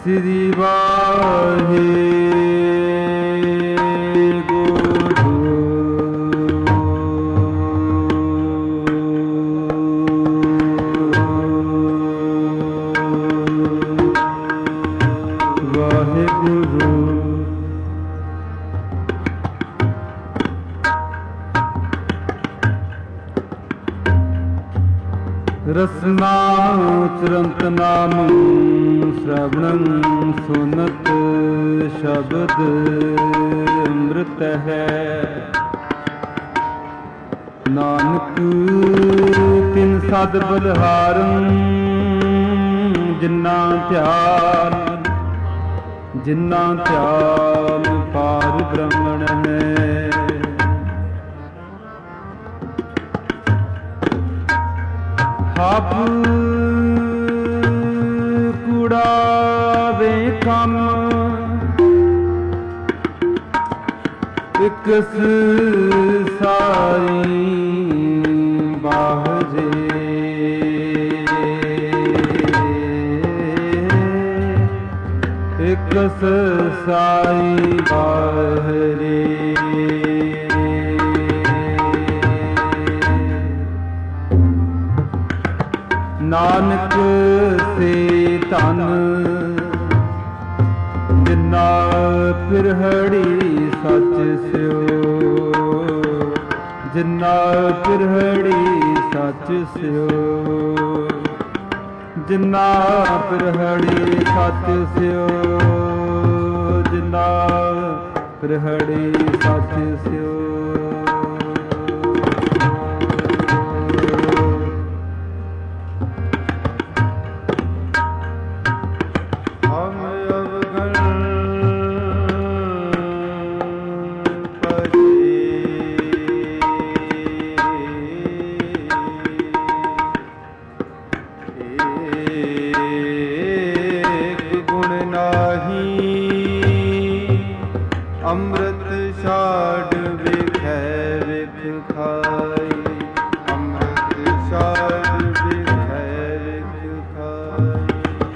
ਸ੍ਰੀ ਵਾਹਿਗੁਰੂ। ਵਾਹਿਗੁਰੂ ਰਸਨਾ ਚਰੰਤ ਨਾਮ ਸ਼੍ਰਵਣੰ ਸੁਨਤ ਸ਼ਬਦ ਅੰਮ੍ਰਿਤ ਹੈ। ਨਾਨਕ ਤਿਨ ਸਦ ਬਲਿਹਾਰੰ ਜਿਨ੍ਹਾਂ ਧਿਆਨ ਪਾਰ ਬ੍ਰਹਮਣ ਹੈ। ਆਪ ਕੂੜਾ ਵੇਖਮ ਇਕਸ ਸਾਈ ਬਾਹਰੇ। ਇਕਸ ਸਾਈ ਬਾਹਰੇ। ਨਾਨਕ ਸੇ ਧਨ ਜਿਨਾ ਪਿਰਹੜੀ ਸੱਚ ਸਿਓ। ਜਿਨਾ ਪਿਰਹੜੀ ਸੱਚ ਸਿਓ। ਜਿਨਾ ਪਿਰਹੜੀ ਸੱਚ ਸਿਓ। ਜਿਨਾ ਪਿਰਹੜੀ ਸੱਚ ਸਿਓ। ਅੰਮ੍ਰਿਤ ਛਾੜ ਵੇਖੈ ਵੇਖ ਖਾਈ। ਅੰਮ੍ਰਿਤ ਛਾੜ ਵੇਖੈ ਵੇਖ ਖਾਈ।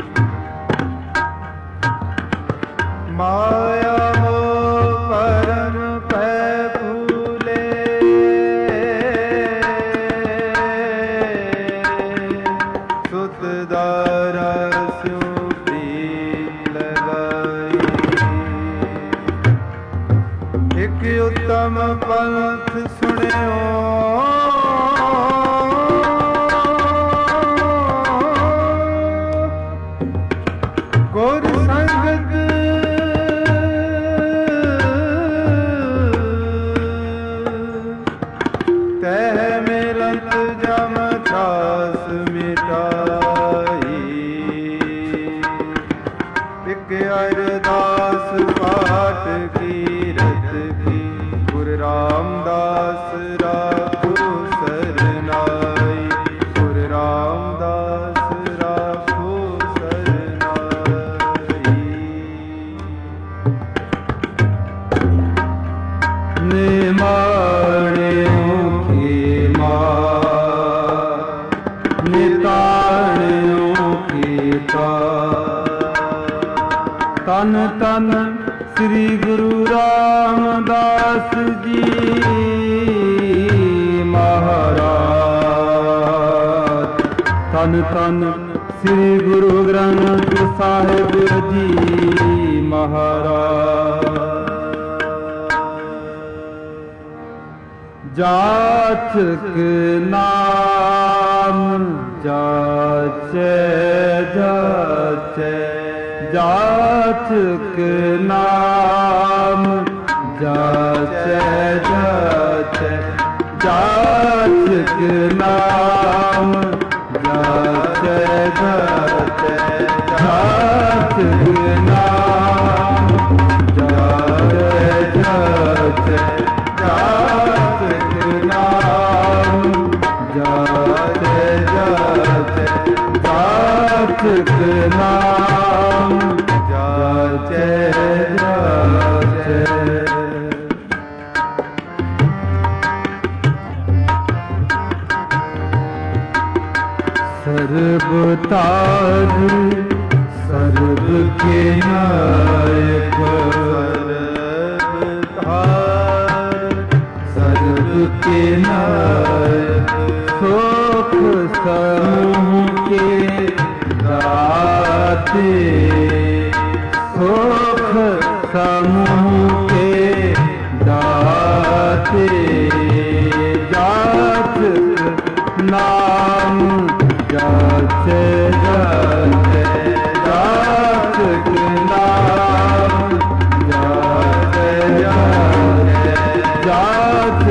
ਮਾਇਆ ਮੋਹ ਪਰਮ ਪੈ ਭੂਲੇ। ਸੁਤ ਦਾਰਾ ਸਿਉ ਪ੍ਰੀਤ ਲਗਾਈ। ਇਕ ਉਤਮ ਪੰਥ ਸੁਣਿਓ। ਗੁਰ ਸੰਗਤ ਤਹਿ ਮਿਲਤ ਜਮ ਛਾਸ ਮਿਟਾਈ। ਇਕ ਅਰਦਾਸ ਪਾਠ ਕੀਰਤ ਕੀ। ਗੁਰੂ ਰਾਮਦਾਸ ਰਾਖੋ ਸਰਨਾਈ। ਗੁਰੂ ਰਾਮਦਾਸ ਰਾਖੋ ਸਰਨਾਈ। ਨਿਮਾਣਿਓ ਖੇਮਾ ਨਿਤਾਣਿਓ ਖੇਤਾ। ਤਨ ਤਨ ਸ੍ਰੀ ਗੁਰੂ ਰਾਮਦਾਸ ਜੀ ਮਹਾਰਾਜ। ਤਨ ਤਨ ਸ੍ਰੀ ਗੁਰੂ ਗ੍ਰੰਥ ਸਾਹਿਬ ਜੀ ਮਹਾਰਾਜ। ਜਾਚਕ ਨਾਮ ਜਾਚੈ ਜਾਚੈ। ਜਾਚਕ ਨਾਮ ਜਾਚੈ ਜਾਚੈ। ਜਾਚਕ ਨਾਮ ਜਾਚੈ ਜਾਚੈ। ਜਾਚਕ ਨਾਮ ਜਾਚੈ ਜਾਚੈ। ਜਾਚਕ ਨਾਮ ਜਾਚੈ ਜਾਚੈ। ਜਾਚਕ ਨਾਮ ਜਾਚੈ ਜਾਚੈ। ਸਰਬ ਤਾਜ सर्व के नायक सर्व के नायक सुख समूह के दाते सुख समूह के दाते जात नाम जाते जाते जात नाम जाते जाते जात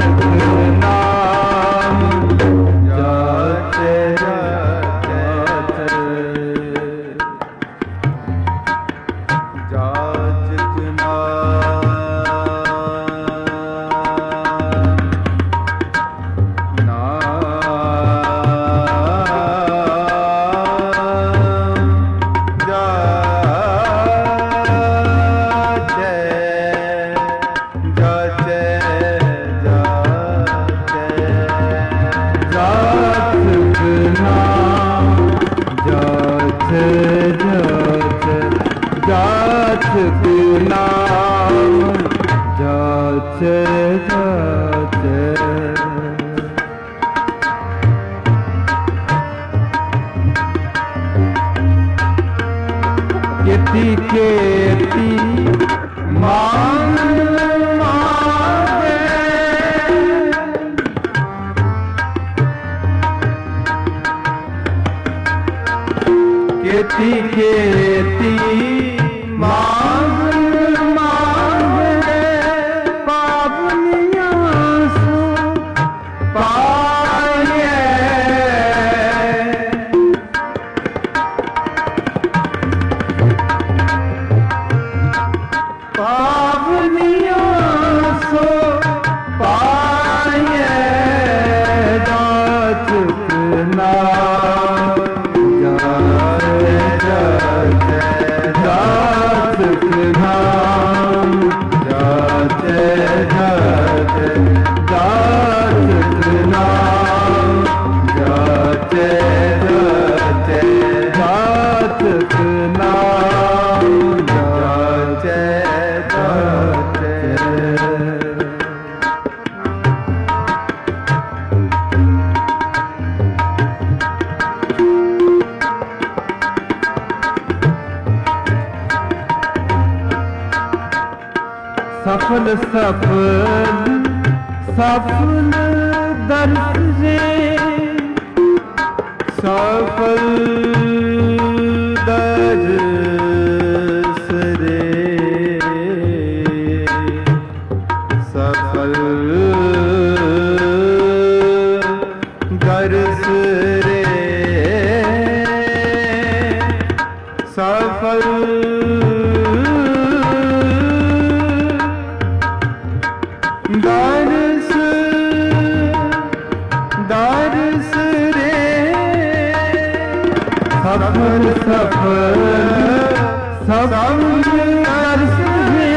नाम जाते जाते जात नाम जाते जाते केती केती मांग मांगे केती केती मांग मांगे पावनियां सो पाए पावनियां सो पाए जात नाम जाते जाते नाम जाते जाते जात नाम जाते जाते जात नाम जाते जाते सफल सफल सफल दर्जे सफल दर्श रे सफल दर्श रे सफल दर्श दर्श रे सफल सफल सफल दर्श रे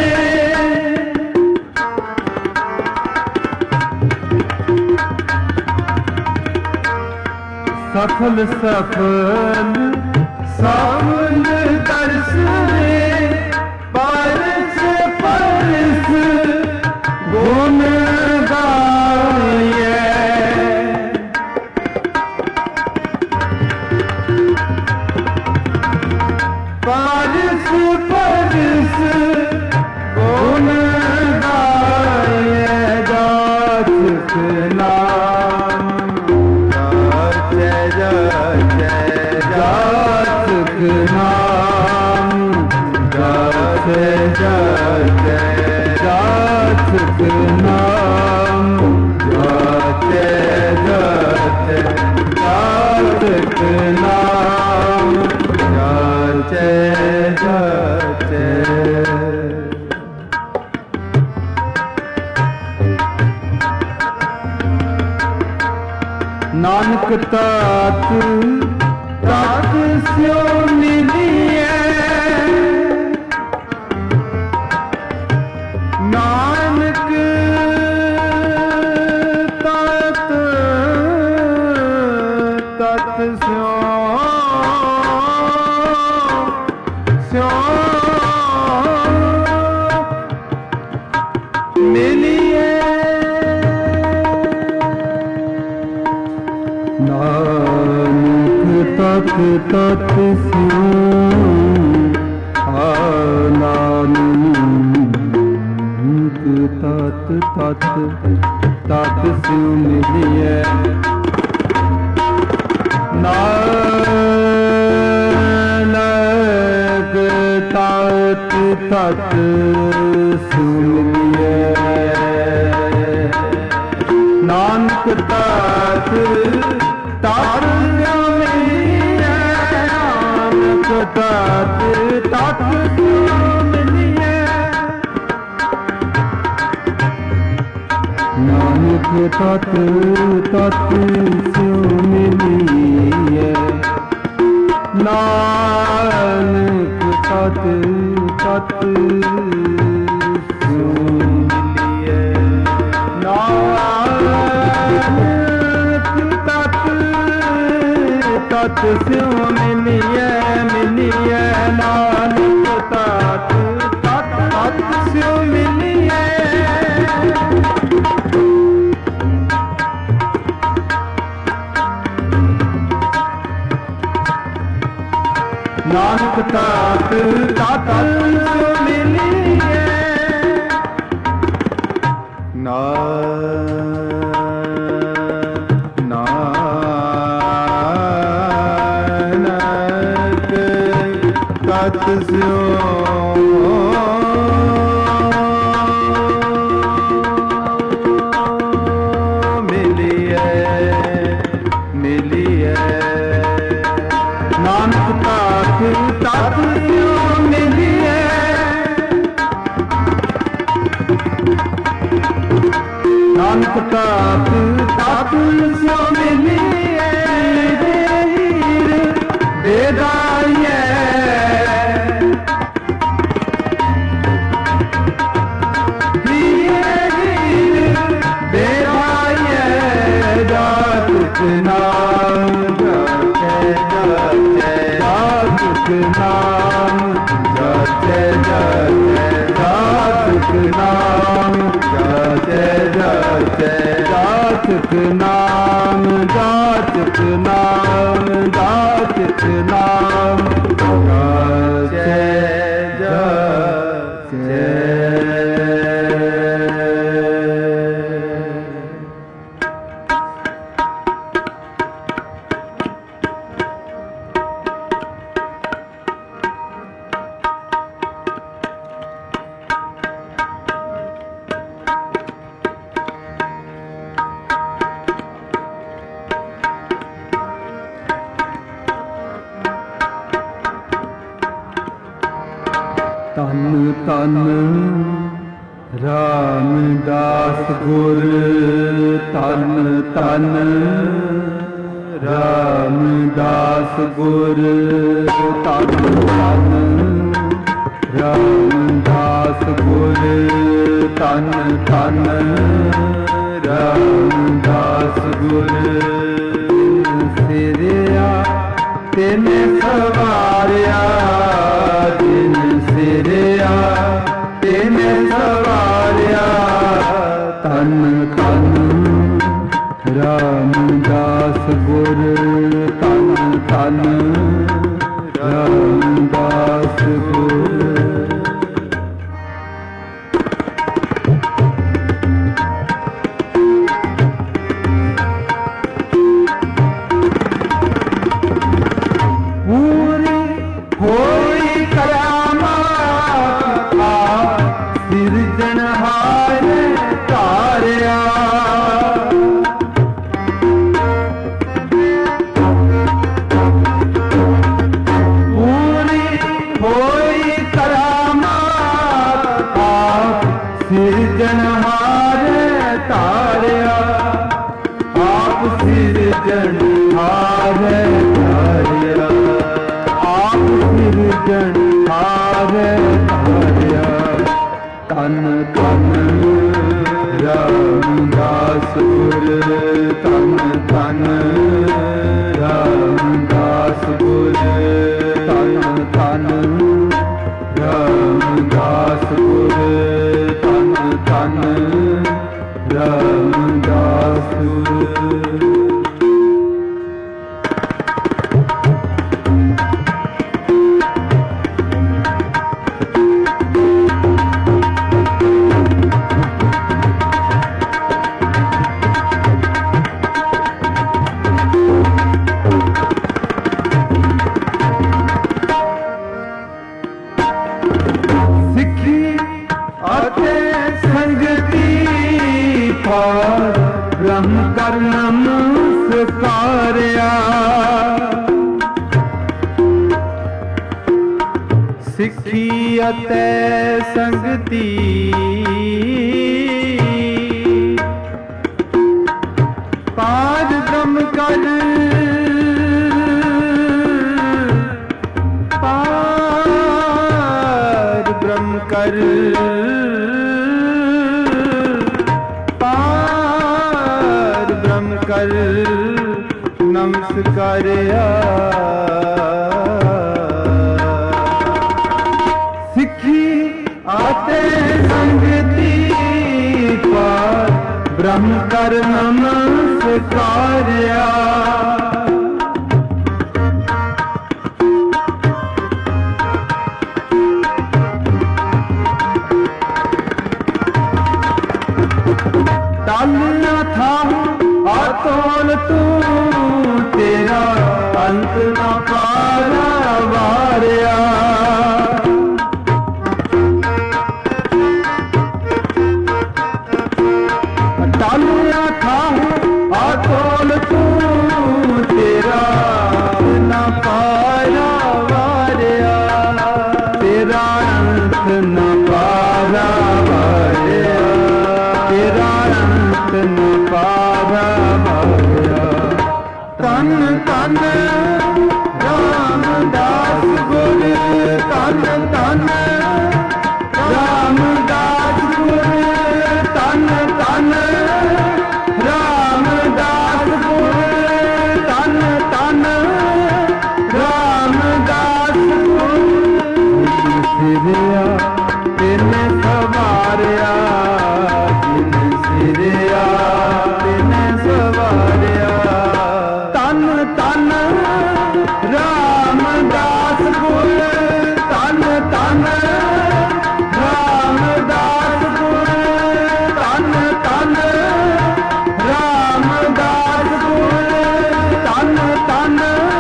सफल सफल सफल दर्श रे परस परस गुण गाये परस परस गुण गाये जात नाम जाते जाते जात नाम जाते जाते जात नाम जाते जाते जात नाम जाते जाते नानक तात तात स्यो मिलिए नानक तात तात स्यो ਤਤ ਸਿਉ ਨਾਨਕ ਤਤ ਤਤ ਤਤ ਸਿਉ ਮਿਲਿਐ ਨਾਨਕ ਤਤ ਤਤ ਸਿਉ ਮਿਲਿਐ ਨਾਨਕ ਤਤ ਤਤ ਸਿਉ ਮਿਲਿਐ ਨਾਨਕ ਤਤ ਤਤ ਸਿਉ ਮਿਲਿਐ ਨਾਨਕ ਤਤ ਤਤ ਸਿਉ ਮਿਲਿਐ ਨਾਨਕ ਤਤ ਤਤ ਸਿਉ ਮਿਲਿਐ ਨਾਨਕ ਤਤ ਤਤ ਸਿਉ ਮਿਲਿਐ ਮਿਲਿਐ ਨਾਨਕ ਤਤ ਤਤ ਤਤ ਸਿਉ ਮਿਲਿਐ ਨਾਨਕ ਤਤ ਤਤ ਸਿਉ ਮਿਲਿਐ ਨਾਨਕ ਤਤ ਸਿਉ ਨਾਨਕ ਤਤ ਤਤ ਸਿਉ ਮਿਲਿਐ ਦੇਦਾਈਐ ਦੇਦਾਈਐ ਜਾਤਿ ਨਾਮ ਜਪੈ ਜਪੈ ਜਾਤਿ ਨਾਮ ਜਪੈ ਜਪੈ ਜਾਤਿ ਨਾਮ ਜਪੈ ਜਪੈ ਜਾਤਿ ਨਾਮ ਜਾਤਿ ਨਾਮ ਜਾਤਿ ਨਾਮ ਜਪੈ ਜਪੈ ਧੰਨ ਧੰਨ ਰਾਮਦਾਸ ਗੁਰ ਧੰਨ ਧੰਨ ਰਾਮਦਾਸ ਗੁਰ ਧੰਨ ਧੰਨ ਰਾਮਦਾਸ ਗੁਰ ਧੰਨ ਧੰਨ ਰਾਮਦਾਸ ਗੁਰ ਸਿਰਿਆ ਤੈਨੇ ਸਵਾਰਿਆ ਦਿਨ ਸਿਰਿਆ ਤੈਨੇ ਸਵਾਰਿਆ ਧੰਨ ਧੰਨ ਰਾਮਦਾਸ ਗੁਰ ਧੰਨ ਧੰਨ ਰਾਮਦਾਸ ਗੁਰ ਧੰਨ ਧੰਨ ਰਾਮਦਾਸ ਗੁਰ ਧੰਨ ਧੰਨ ਰਾਮਦਾਸ ਗੁਰ ਧੰਨ ਧੰਨ ਰਾਮਦਾਸ ਗੁਰ ਧੰਨ ਧੰਨ ਰਾਮਦਾਸ ਗੁਰ ਕਰ ਨਮਸਕਾਰਿਆ। ਸਿੱਖੀ ਅਤੇ ਸੰਗਤੀ ਪਾਰ ਬ੍ਰਹਮ ਕਰ ਪਾਰ ਬ੍ਰਹਮ ਕਰ ਪਾਰ ਬ੍ਰਹਮ ਕਰ ਨਮਸਕਾਰਿਆ। ਸਿੱਖੀ ਆਤੇ ਸੰਗਤੀ ਪਾਰ ਬ੍ਰਹਮ ਕਰ ਨਮਸਕਾਰਿਆ। ਤਾਲਿਆ ਥਾ ਆਤੋਲ ਤੂੰ ਤੇਰਾ ਅੰਤ ਨਾ ਪਾਰਾ ਵਾਰਿਆ। ਤਾਲਿਆ ਥਾ ਆਤੋਲ ਤੂੰ ਤੇਰਾ ਨਾ ਪਾਰਾ ਵਾਰਿਆ। ਤੇਰਾ ਅੰਤ ਨਾ ਪਾਰਾ ਵਾਰਿਆ। ਤੇਰਾ ਅੰਤ ਨ ਪਾਰਾ ਵਾਰਿਆ। ਧੰਨ ਧੰਨ ਰਾਮਦਾਸ ਗੁਰ ਧੰਨ ਧੰਨ ਰਾਮਦਾਸ ਗੁਰ ਧੰਨ ਧੰਨ ਰਾਮਦਾਸ ਗੁਰ ਧੰਨ ਧੰਨ ਰਾਮਦਾਸ ਗੁਰ। ਸਿਰਿਆ ਤੈਨੇ ਸਵਾਰਿਆ ਸਿਰਿਆ ਤੈਨੇ ਸਵਾਰਿਆ। ਧੰਨ ਧੰਨ ਰਾਮਦਾਸ ਗੁਰ ਧੰਨ ਧੰਨ ਰਾਮਦਾਸ ਗੁਰ ਧੰਨ ਧੰਨ ਰਾਮਦਾਸ ਗੁਰ ਧੰਨ ਧੰਨ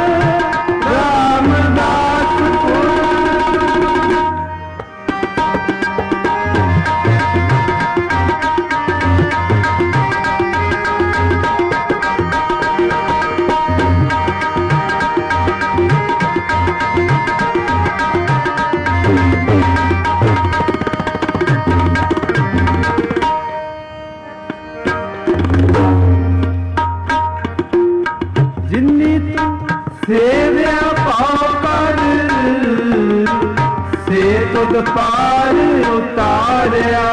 ਰਾਮਦਾਸ ਗੁਰ। ਜਿਨੀ ਤੂੰ ਸੇਵਿਆ ਪਾਉ ਕਰ ਸੇ ਤੁਧ ਪਾਰ ਉਤਾਰਿਆ।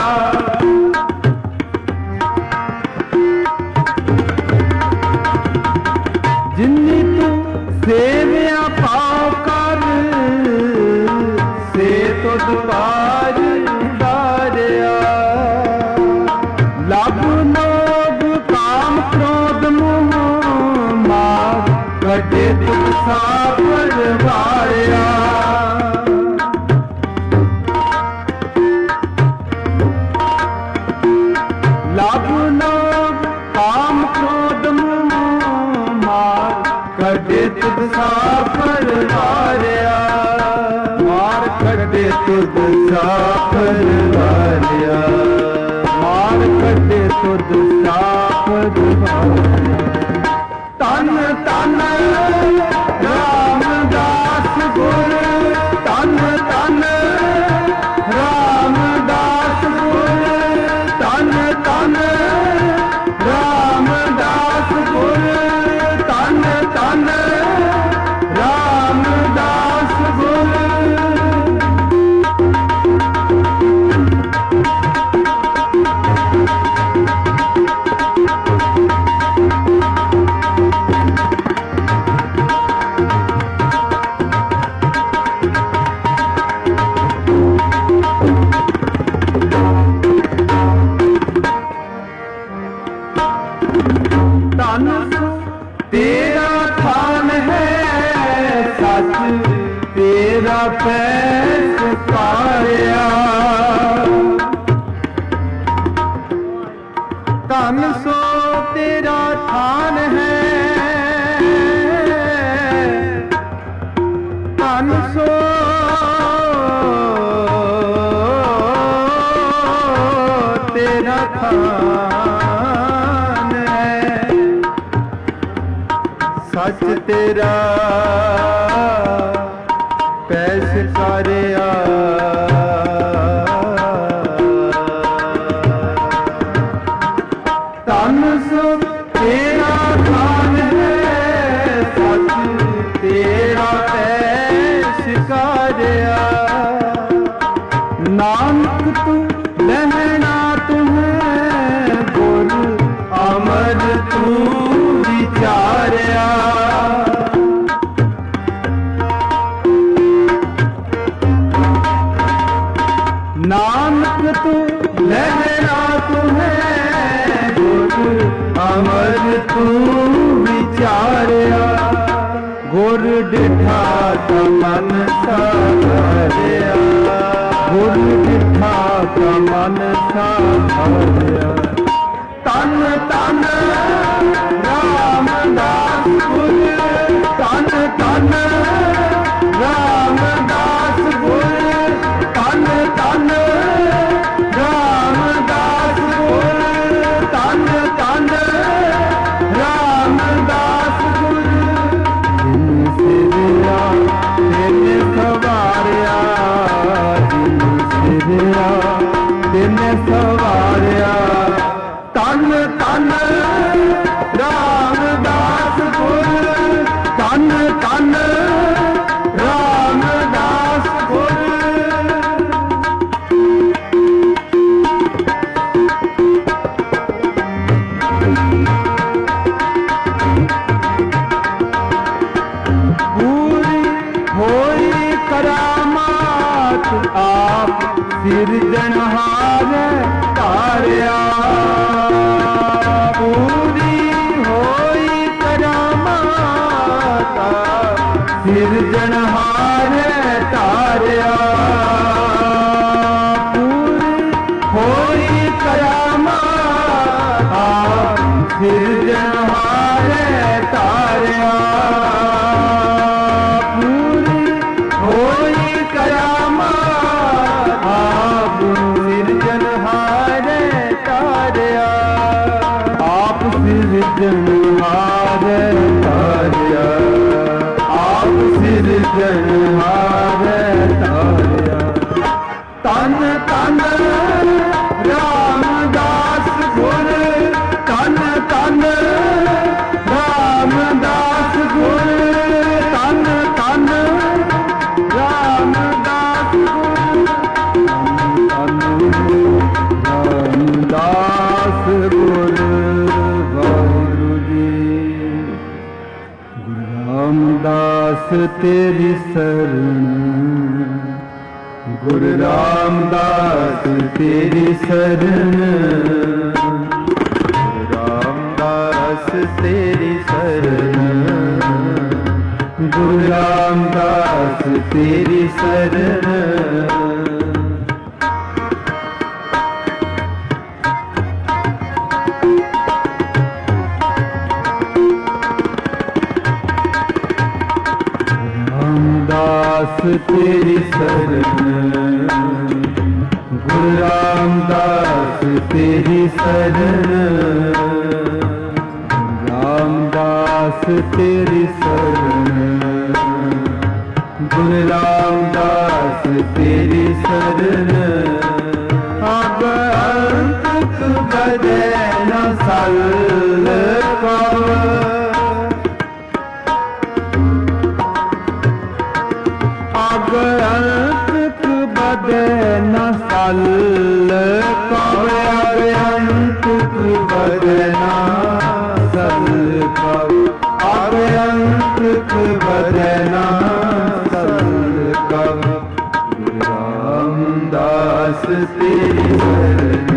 ਜਿਨੀ ਤੂੰ ਸੇਵਿਆ ਪਾਉ ਕਰ ਸੇ ਤੁਧ ਪਾਰ ਉਤਾਰਿਆ। ਲਭ ਲੋਭ ਕਾਮ ਕ੍ਰੋਧ ਮੋਹ ਮਾਰ ਕੱਢੇ ਤੁਧ ਸਾਪਰ ਵਾਰਿਆ। ਲਭ ਲੋਭ ਕਾਮ ਕ੍ਰੋਧ ਮੋਹ ਮਾਰ ਕੱਢੇ ਤੁਧ ਸਾਪਰ ਵਾਰਿਆ। ਮਾਰ ਕੱਢੇ ਤੁਧ ਸਾਪਰ ਵਾਰਿਆ। ਮਾਰ ਕੱਢੇ ਤੁਧ ਸਾਪਰ ਵਾਰਿਆ। ਧੰਨ ਧੰਨ ਰਾਮਦਾਸ ਗੁਰ ਧੰਨ ਧੰਨ ਰਾਮਦਾਸ ਗੁਰ ਧੰਨ ਧੰਨ ਰਾਮਦਾਸ ਗੁਰ ਧੰਨ ਧੰਨ ਰਾਮਦਾਸ ਗੁਰ। ਧਨ ਤੇਰਾ ਥਾਨ ਹੈ ਸੱਚ ਤੇਰਾ ਪੈਸ ਪਾਇਆ। ਧਨ ਸੋ ਤੇਰਾ ਥਾਨ ਹੈ ਧਨ ਸੋ ਤੇਰਾ ਥਾਨ ਹੈ। सच तेरा पैस कारिया तन सब तेरा खान है सच तेरा पैस कारिया नानक तू लहना तुम्हें गुर अमर तू विचारिया नानक तू लहरा तुम्हें गुर अमर तू विचारिया गुर डिठा का मन साधरिया गुर डिठा का मन साधरिया तन तन रामदास गुर तन तन रामदास गुर तन तन रामदास गुर तन तन रामदास गुर जिन सिरिया तिन सवारिया जिन सिरिया तिन सवारिया तन तन रामदास गुर तन तन रामदास गुर पूरी होई करामात आप सिरजनहार तारिया पूरी होई करामात सिरजनहार तारिया पूरी होई करामात सिरजनहार तारिया पूरी होई करामात आप सिरजनहार तारिया आप सिरजनहार तारिया आप सिरजनहार तारिया तन तन रामदास गुर तन तन रामदास गुर तन तन रामदास गुर तन रामदास गुर वाहिगुरु जी गुरु रामदास तेरी शरण गुरु रामदास तेरी शरण गुरु रामदास तेरी शरण गुरु रामदास तेरी शरण रामदास तेरी शरण गुरु रामदास तेरी शरण रामदास तेरी शरण गुरु रामदास तेरी शरण अब अंत बदे न सल अब अंत बदे न सल अब अंत बदे न सल अब अंत बदे न सल गुरु रामदास तेरी शरण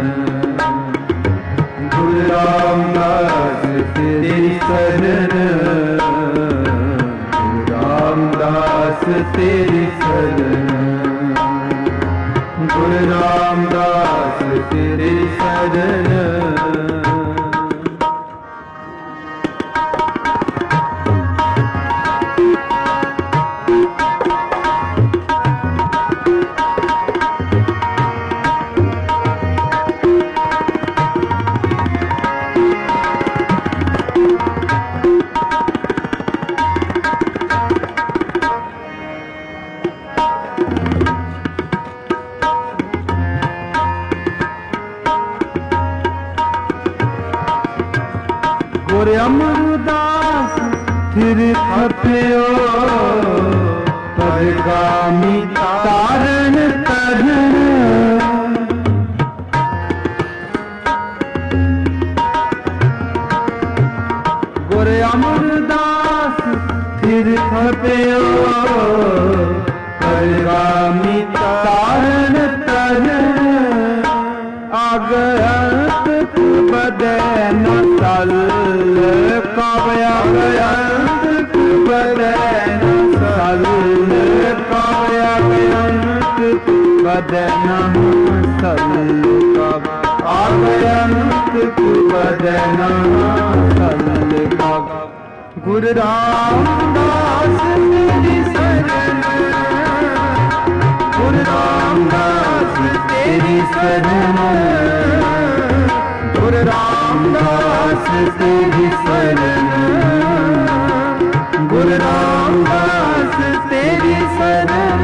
गुरु रामदास तेरी शरण गुरु रामदास तेरी शरण गुरु रामदास तेरी शरण गुर अमरदास थिर खपियो परगामी तारण तरण गुर अमरदास थिर खपियो परगामी तारण तरण अगयंत बदे न सल काव्यागयंत बदे न सल काव्यागयंत बदे न सल काव्यागयंत बदे न सल काव्य गुरु रामदास तेरी शरण गुरु रामदास तेरी शरण गुरु रामदास तेरी शरण गुरु रामदास तेरी शरण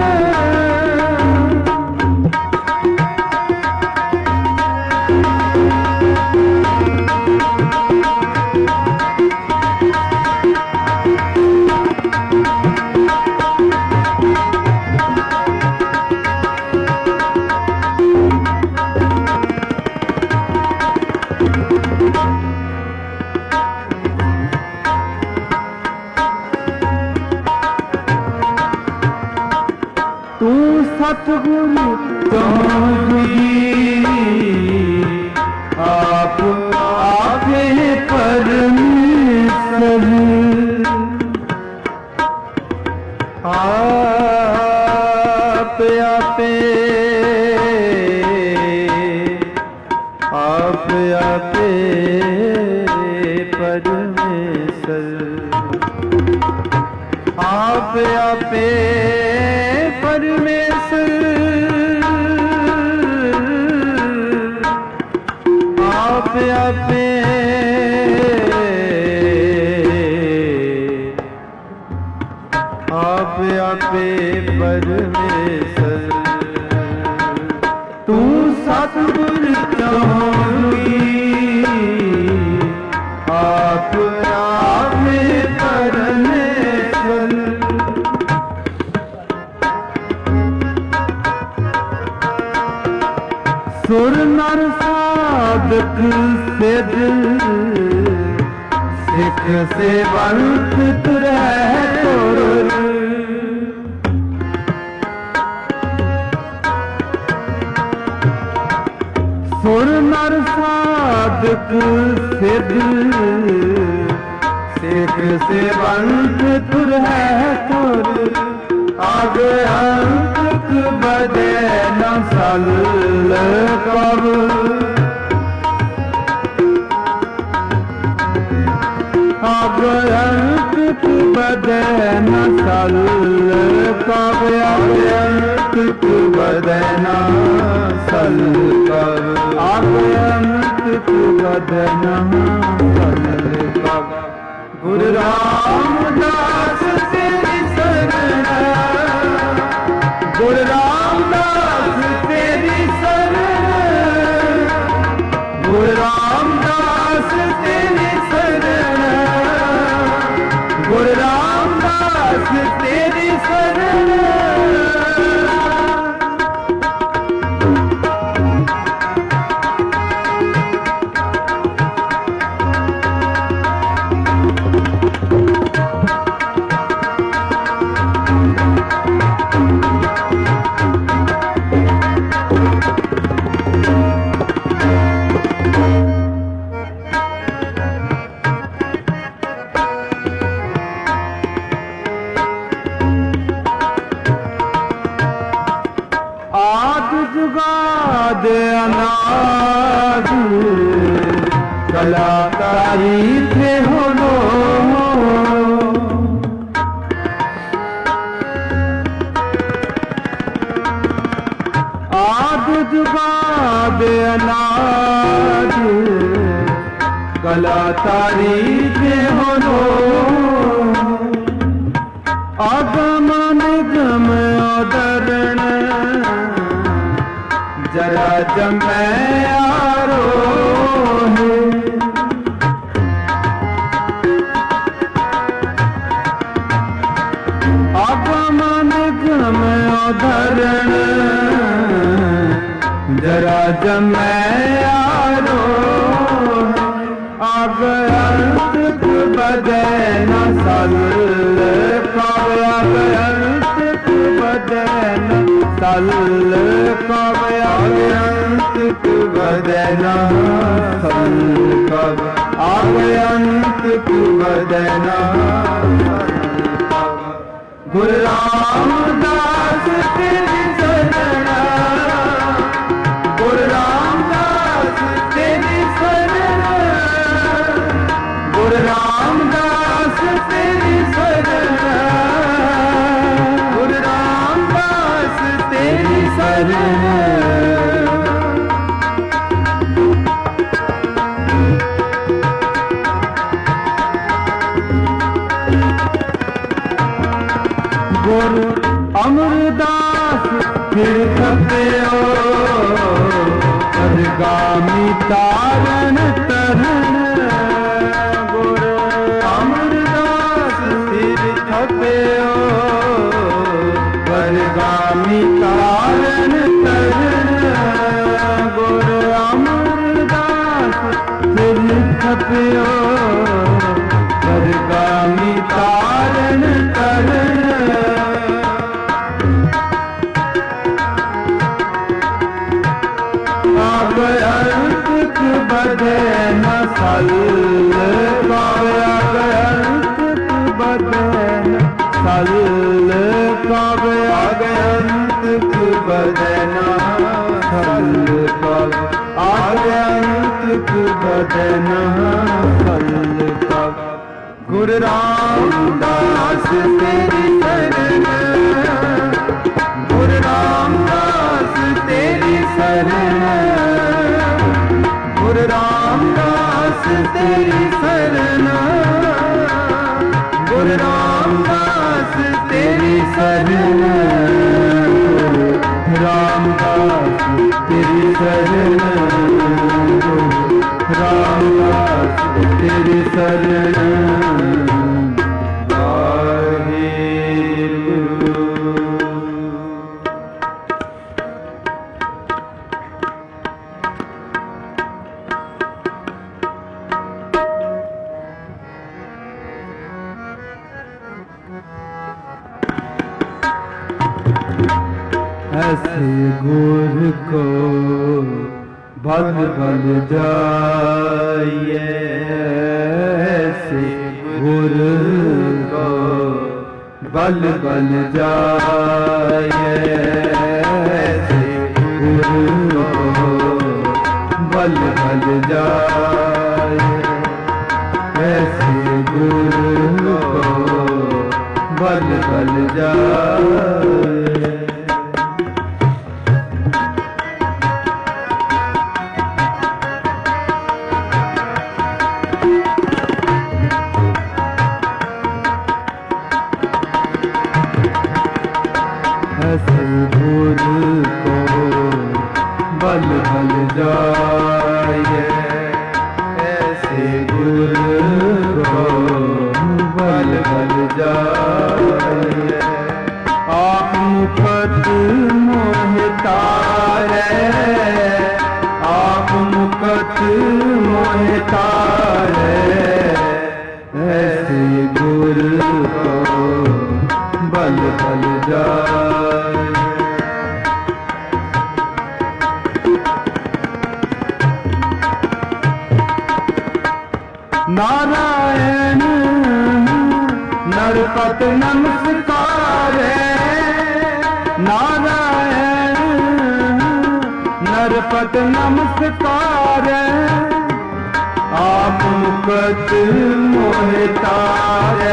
सतगुरु तुम्ही आप आपे परमेश्वर आप आपे आप आपे परमेश्वर आप आपे परमेश्वर आप आपे आप आपे परमेश्वर तू सतगुरु चौकी आप आपे परमेश्वर सुर नर साधक सिद्ध सिख सेवंत तुरह तुर सुर नर साधक सिद्ध सिख सेवंत तुरह तुर आग अंत बदे न सल कब आग अंत बदे न सल कब आग अंत बदे न सल कब आग अंत बदे न सल कब गुरु रामदास तेरी शरण गुरु रामदास तेरी शरण गुरु रामदास तेरी शरण गुरु रामदास तेरी शरण जुगाद अनाद कलाकारी थे होनो आद जुगाद अनाद कलाकारी थे होनो अगम निगम अदरण जरा जमै आरो धरण जरा जमै आरो आग अंत बदे न सल काव्य अंत बदे न सल काव्य अंत बदे न सल काव्य अंत बदे न गुरु रामदास तेरी शरण गुरु रामदास तेरी शरण गुरु रामदास तेरी शरण गुरु रामदास तेरी शरण गुरु अमरदास फिर खपयो पदगामी तारण तरण गुरु अमरदास फिर खपयो पदगामी तारण तरण गुरु अमरदास फिर खपयो पदगामी तारण तरण अंत बदे न सल काव्य अंत बदे न सल काव्य अंत बदे न सल काव्य अंत बदे न सल काव्य गुरु रामदास तेरी शरण गुरु रामदास तेरी शरण गुरु रामदास तेरी शरण गुरु रामदास तेरी शरण रामदास तेरी शरण रामदास तेरी शरण ऐसे गुरु को बल बल जाइए ऐसे गुरु को बल बल जाइए ऐसे गुरु को बल बल जाइए ऐसे गुरु को बल बल जाइए ऐसे गुरु को बल बल जाइए ऐसे गुरु को बल बल जाइए आप मुकट मोहितारे आप मुकट मोहितारे ऐसे गुरु को बल बल जाए नारायण नरपत नमस्कार नारायण नरपत नमस्कार आप मुकट मोहितार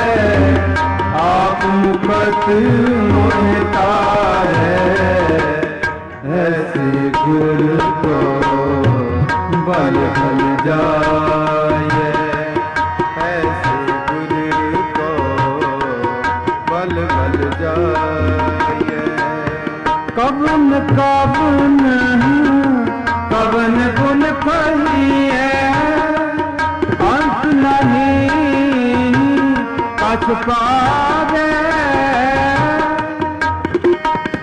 आप मुकट मोहितार ऐसे गुरु को बल बल जाए ऐसे गुरु को बल बल जाए कवन कवन कवन गुण कहिए अंत नहीं कछ पावे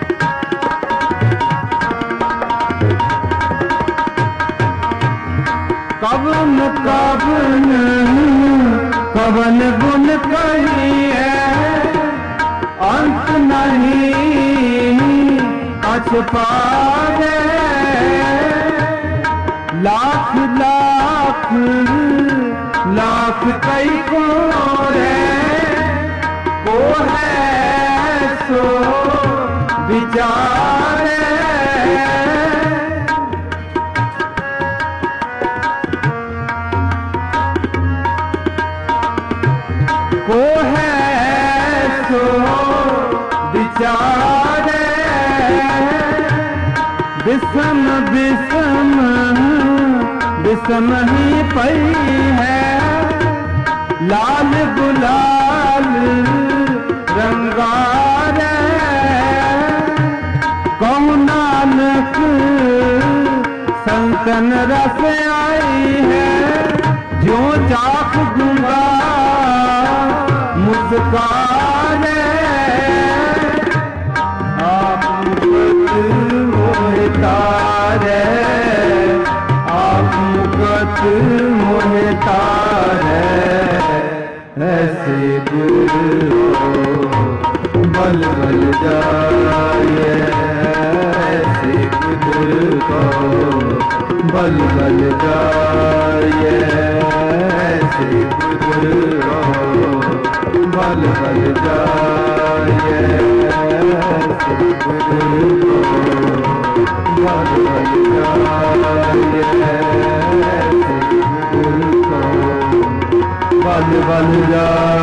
कवन कवन गुण कहिए अंत नहीं अछ पावे लाख लाख लाख कई को है सो विचारे को है सो विचारे विषम विषम विषम ही पई है लाल गुलाल रंगारे कहु नानक संतन रस आई है जो चाख दूंगा मुस्कारे आप मुकत मोहतारे आप मुकत मोहतारे ऐसे गुरु बल बल जाए ऐसे गुरु को बल बल जाए ऐसे गुरु को बल बल जाए ऐसे गुरु को बल बल जाए ऐसे गुरु को बल बल जाए